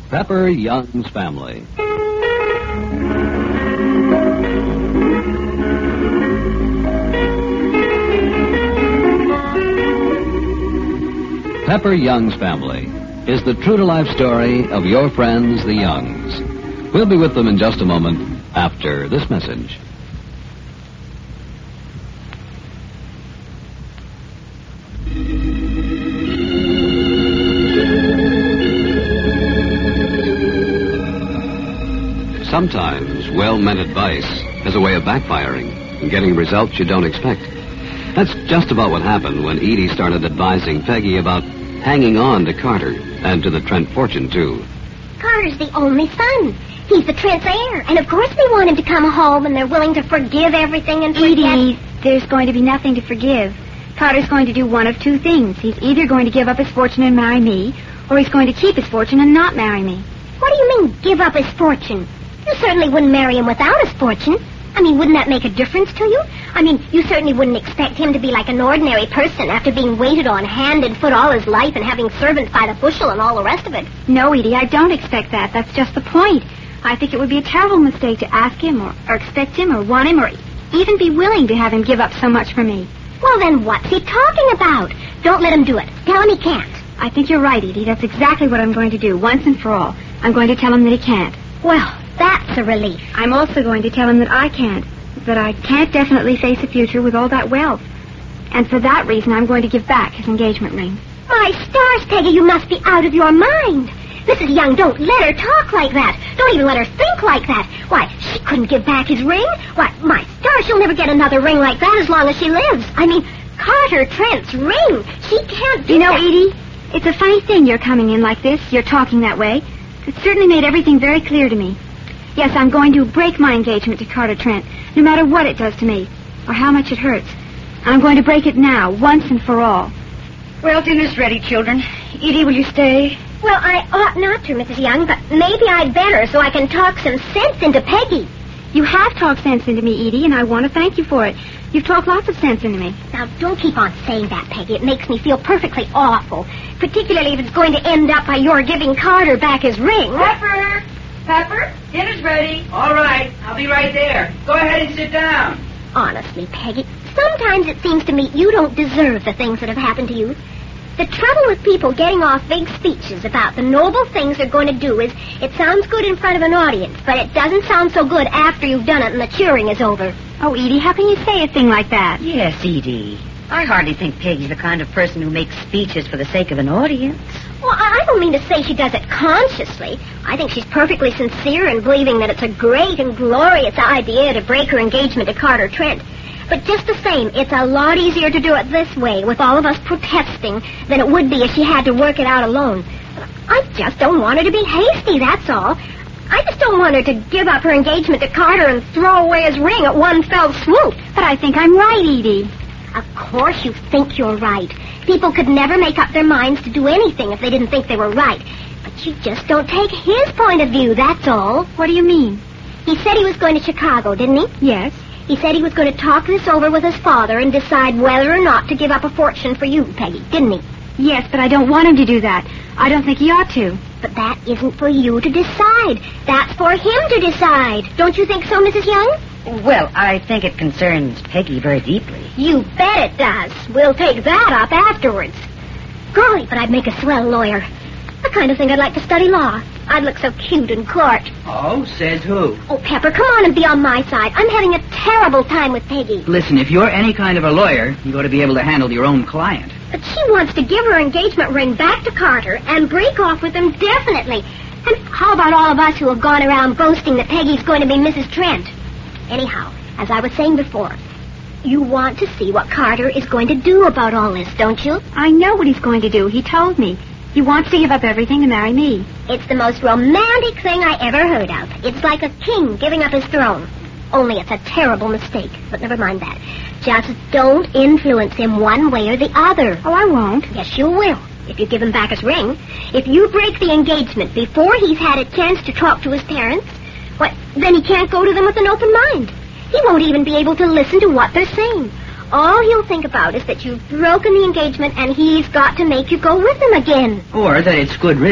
Pepper Young's Family. Pepper Young's Family is the true-to-life story of your friends, the Youngs. We'll be with them in just a moment after this message. Sometimes well-meant advice has a way of backfiring and getting results you don't expect. That's just about what happened when Edie started advising Peggy about hanging on to Carter and to the Trent fortune, too. Carter's the only son. He's the Trent's heir, and of course they want him to come home, and they're willing to forgive everything and forget... Edie, there's going to be nothing to forgive. Carter's going to do one of two things. He's either going to give up his fortune and marry me, or he's going to keep his fortune and not marry me. What do you mean, give up his fortune? You certainly wouldn't marry him without his fortune. I mean, wouldn't that make a difference to you? I mean, you certainly wouldn't expect him to be like an ordinary person after being waited on hand and foot all his life and having servants by the bushel and all the rest of it. No, Edie, I don't expect that. That's just the point. I think it would be a terrible mistake to ask him or expect him or want him or even be willing to have him give up so much for me. Well, then what's he talking about? Don't let him do it. Tell him he can't. I think you're right, Edie. That's exactly what I'm going to do, once and for all. I'm going to tell him that he can't. Well, that's a relief. I'm also going to tell him that I can't definitely face a future with all that wealth. And for that reason, I'm going to give back his engagement ring. My stars, Peggy, you must be out of your mind. Mrs. Young, don't let her talk like that. Don't even let her think like that. Why, she couldn't give back his ring. Why, my stars, she'll never get another ring like that as long as she lives. I mean, Carter Trent's ring. She can't do that. Edie, it's a funny thing you're coming in like this. You're talking that way. It certainly made everything very clear to me. Yes, I'm going to break my engagement to Carter Trent, no matter what it does to me, or how much it hurts. And I'm going to break it now, once and for all. Well, dinner's ready, children. Edie, will you stay? Well, I ought not to, Mrs. Young, but maybe I'd better so I can talk some sense into Peggy. You have talked sense into me, Edie, and I want to thank you for it. You've talked lots of sense into me. Now, don't keep on saying that, Peggy. It makes me feel perfectly awful, particularly if it's going to end up by your giving Carter back his ring. Pepper, dinner's ready. All right, I'll be right there. Go ahead and sit down. Honestly, Peggy, sometimes it seems to me you don't deserve the things that have happened to you. The trouble with people getting off big speeches about the noble things they're going to do is it sounds good in front of an audience, but it doesn't sound so good after you've done it and the cheering is over. Oh, Edie, how can you say a thing like that? Yes, Edie. I hardly think Peggy's the kind of person who makes speeches for the sake of an audience. Well, I don't mean to say she does it consciously. I think she's perfectly sincere in believing that it's a great and glorious idea to break her engagement to Carter Trent. But just the same, it's a lot easier to do it this way, with all of us protesting, than it would be if she had to work it out alone. I just don't want her to be hasty, that's all. I just don't want her to give up her engagement to Carter and throw away his ring at one fell swoop. But I think I'm right, Edie. Of course you think you're right. People could never make up their minds to do anything if they didn't think they were right. But you just don't take his point of view, that's all. What do you mean? He said he was going to Chicago, didn't he? Yes. He said he was going to talk this over with his father and decide whether or not to give up a fortune for you, Peggy, didn't he? Yes, but I don't want him to do that. I don't think he ought to. But that isn't for you to decide. That's for him to decide. Don't you think so, Mrs. Young? Well, I think it concerns Peggy very deeply. You bet it does. We'll take that up afterwards. Golly, but I'd make a swell lawyer. The kind of thing I'd like to study law. I'd look so cute in court. Oh, says who? Oh, Pepper, come on and be on my side. I'm having a terrible time with Peggy. Listen, if you're any kind of a lawyer, you ought to be able to handle your own client. But she wants to give her engagement ring back to Carter and break off with him definitely. And how about all of us who have gone around boasting that Peggy's going to be Mrs. Trent? Anyhow, as I was saying before, you want to see what Carter is going to do about all this, don't you? I know what he's going to do. He told me. He wants to give up everything to marry me. It's the most romantic thing I ever heard of. It's like a king giving up his throne. Only it's a terrible mistake. But never mind that. Just don't influence him one way or the other. Oh, I won't. Yes, you will. If you give him back his ring. If you break the engagement before he's had a chance to talk to his parents, then he can't go to them with an open mind. He won't even be able to listen to what they're saying. All he'll think about is that you've broken the engagement and he's got to make you go with him again. Or that it's good riddance.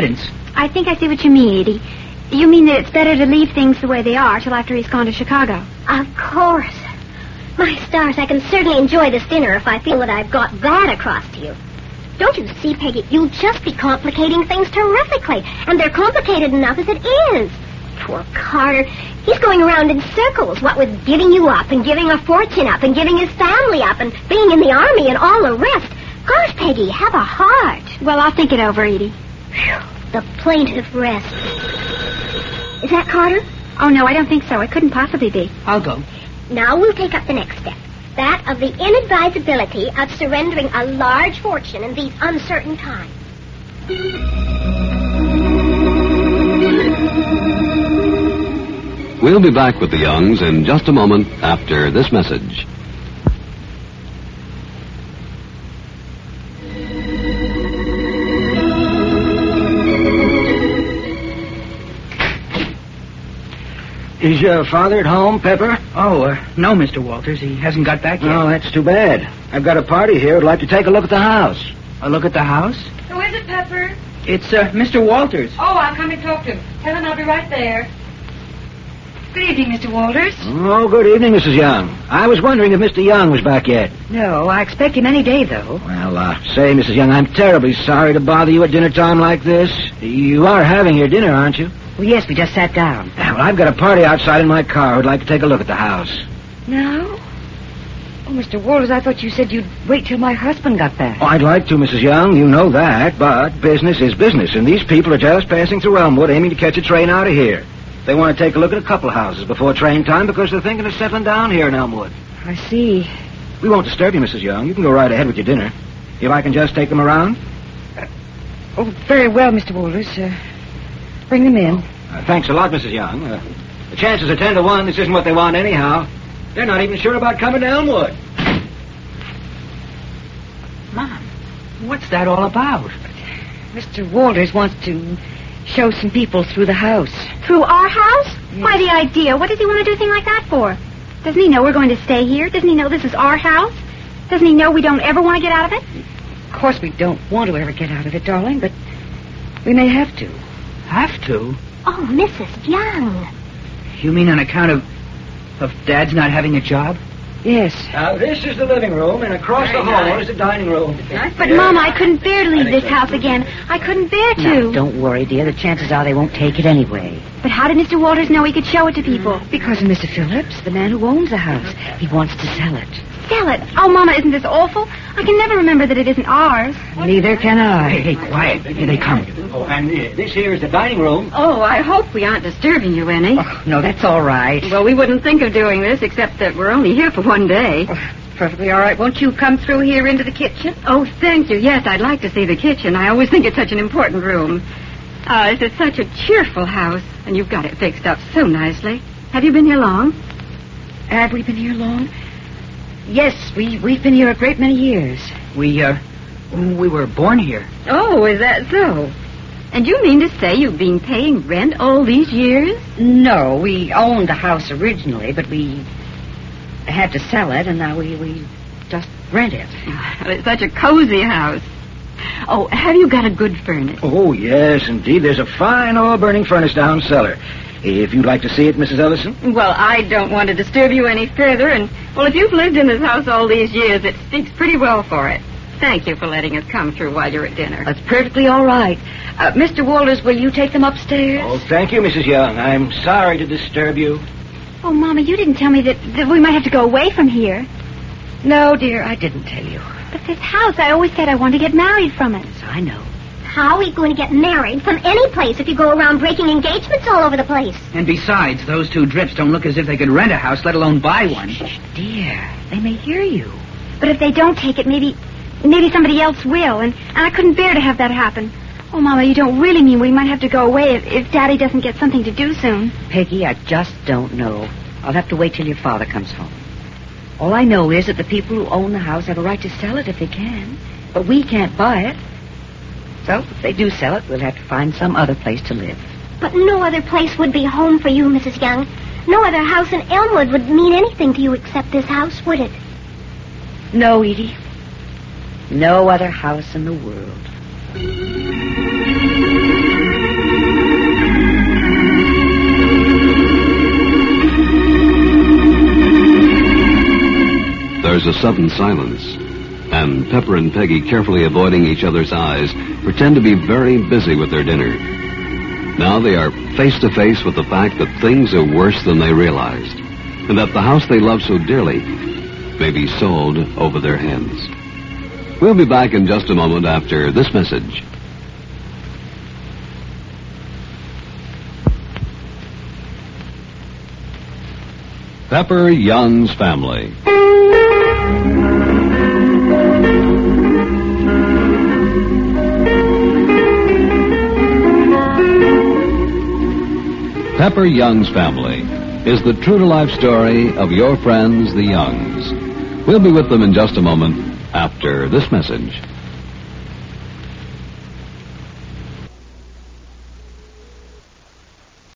I think I see what you mean, Edie. You mean that it's better to leave things the way they are till after he's gone to Chicago? Of course. My stars, I can certainly enjoy this dinner if I feel that I've got that across to you. Don't you see, Peggy? You'll just be complicating things terrifically. And they're complicated enough as it is. Poor Carter. He's going around in circles, what with giving you up and giving a fortune up and giving his family up and being in the army and all the rest. Gosh, Peggy, have a heart. Well, I'll think it over, Edie. Phew, the plaintive rest. Is that Carter? Oh, no, I don't think so. It couldn't possibly be. I'll go. Now we'll take up the next step. That of the inadvisability of surrendering a large fortune in these uncertain times. We'll be back with the Youngs in just a moment after this message. Is your father at home, Pepper? Oh, no, Mr. Walters. He hasn't got back yet. Oh, that's too bad. I've got a party here. I'd like to take a look at the house. A look at the house? Who is it, Pepper? It's Mr. Walters. Oh, I'll come and talk to him. Tell him I'll be right there. Good evening, Mr. Walters. Oh, good evening, Mrs. Young. I was wondering if Mr. Young was back yet. No, I expect him any day, though. Well, say, Mrs. Young, I'm terribly sorry to bother you at dinner time like this. You are having your dinner, aren't you? Well, yes, we just sat down. Well, I've got a party outside in my car. I'd like to take a look at the house. No? Oh, Mr. Walters, I thought you said you'd wait till my husband got back. Oh, I'd like to, Mrs. Young. You know that. But business is business, and these people are just passing through Elmwood aiming to catch a train out of here. They want to take a look at a couple of houses before train time because they're thinking of settling down here in Elmwood. I see. We won't disturb you, Mrs. Young. You can go right ahead with your dinner. If I can just take them around? Oh, very well, Mr. Walters. Bring them in. Thanks a lot, Mrs. Young. The chances are 10 to 1 this isn't what they want anyhow. They're not even sure about coming to Elmwood. Mom, what's that all about? Mr. Walters wants to show some people through the house. Through our house? Yes. Why, the idea. What does he want to do a thing like that for? Doesn't he know we're going to stay here? Doesn't he know this is our house? Doesn't he know we don't ever want to get out of it? Of course we don't want to ever get out of it, darling, but we may have to. Have to? Oh, Mrs. Young. You mean on account of Dad's not having a job? Yes. Now, this is the living room, and across the hall is the dining room. But, Mama, I couldn't bear to leave this house again. I couldn't bear to. No, don't worry, dear. The chances are they won't take it anyway. But how did Mr. Walters know he could show it to people? Because of Mr. Phillips, the man who owns the house. He wants to sell it. Sell it. Oh, Mama, isn't this awful? I can never remember that it isn't ours. Neither can I. Hey, quiet. Here they come. Oh, and this here is the dining room. Oh, I hope we aren't disturbing you any. Oh, no, that's all right. Well, we wouldn't think of doing this except that we're only here for one day. Perfectly all right. Won't you come through here into the kitchen? Oh, thank you. Yes, I'd like to see the kitchen. I always think it's such an important room. This is such a cheerful house, and you've got it fixed up so nicely. Have you been here long? Have we been here long? Yes, we've been here a great many years. We were born here. Oh, is that so? And you mean to say you've been paying rent all these years? No, we owned the house originally, but we had to sell it, and now we just rent it. Well, it's such a cozy house. Oh, have you got a good furnace? Oh, yes, indeed. There's a fine oil-burning furnace down cellar. If you'd like to see it, Mrs. Ellison. Well, I don't want to disturb you any further, and, well, if you've lived in this house all these years, it speaks pretty well for it. Thank you for letting us come through while you're at dinner. That's perfectly all right. Mr. Walters, will you take them upstairs? Oh, thank you, Mrs. Young. I'm sorry to disturb you. Oh, Mama, you didn't tell me that we might have to go away from here. No, dear, I didn't tell you. But this house, I always said I wanted to get married from it. I know. How are you going to get married from any place if you go around breaking engagements all over the place? And besides, those two drips don't look as if they could rent a house, let alone buy one. Shh, dear. They may hear you. But if they don't take it, maybe somebody else will, and I couldn't bear to have that happen. Oh, Mama, you don't really mean we might have to go away if Daddy doesn't get something to do soon. Peggy, I just don't know. I'll have to wait till your father comes home. All I know is that the people who own the house have a right to sell it if they can. But we can't buy it. So, if they do sell it, we'll have to find some other place to live. But no other place would be home for you, Mrs. Young. No other house in Elmwood would mean anything to you except this house, would it? No, Edie. No other house in the world. sudden silence, and Pepper and Peggy, carefully avoiding each other's eyes, pretend to be very busy with their dinner. Now they are face to face with the fact that things are worse than they realized, and that the house they love so dearly may be sold over their heads. We'll be back in just a moment after this message. Pepper Young's Family. Pepper Young's Family is the true-to-life story of your friends, the Youngs. We'll be with them in just a moment after this message.